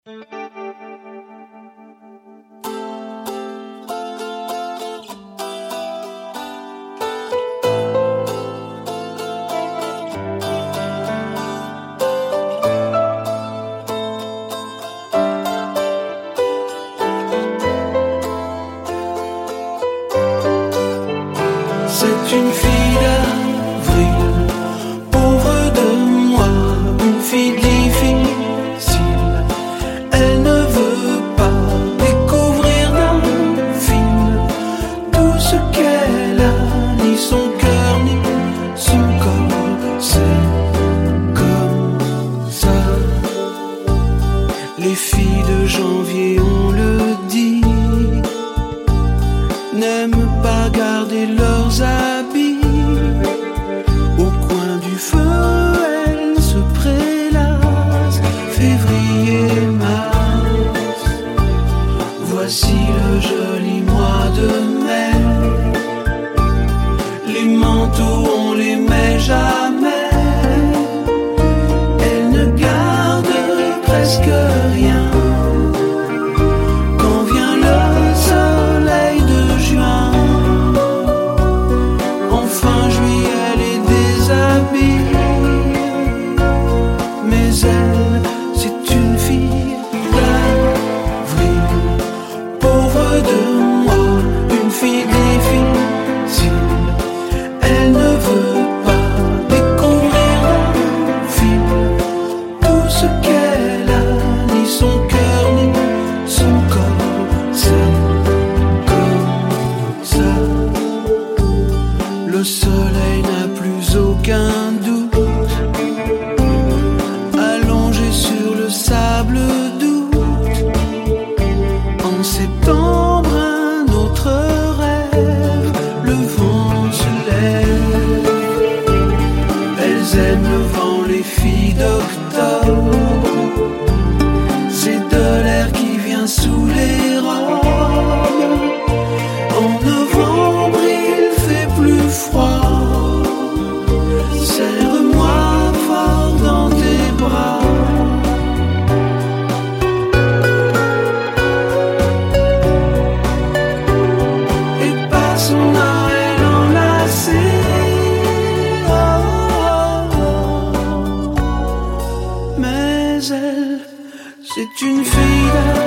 C'est une fille d'avril, pauvre de moi, une fille difficile. Elle ne veut pas découvrir d'un film tout ce qu'elle a, ni son cœur, ni son corps. C'est comme ça. Les filles de janvier, on le dit, n'aiment pas garder leurs habits. Au coin du feu, elles se prélassent. Février, mars, voici le joli mois de mai. Les manteaux, on les met jamais. Elles ne gardent presque rien. Quand vient le soleil de juin, fin juillet, les déshabille. Mais elle, c'est une fille d'avril, pauvre de moi, une fille difficile. Elle ne veut pas découvrir un film tout ce qu'elle a, ni son cœur, ni son corps. C'est comme ça. Le soleil n'a plus aucun doute, allongé sur le sable d'août. En septembre, un autre rêve, le vent se lève. Elles aiment le vent, les filles d'octobre. C'est de l'air qui vient sous les robes. En novembre, il fait plus froid. Serre-moi fort dans tes bras. Et passons Noël enlacés. Oh, oh, oh. Mais elle, c'est une fille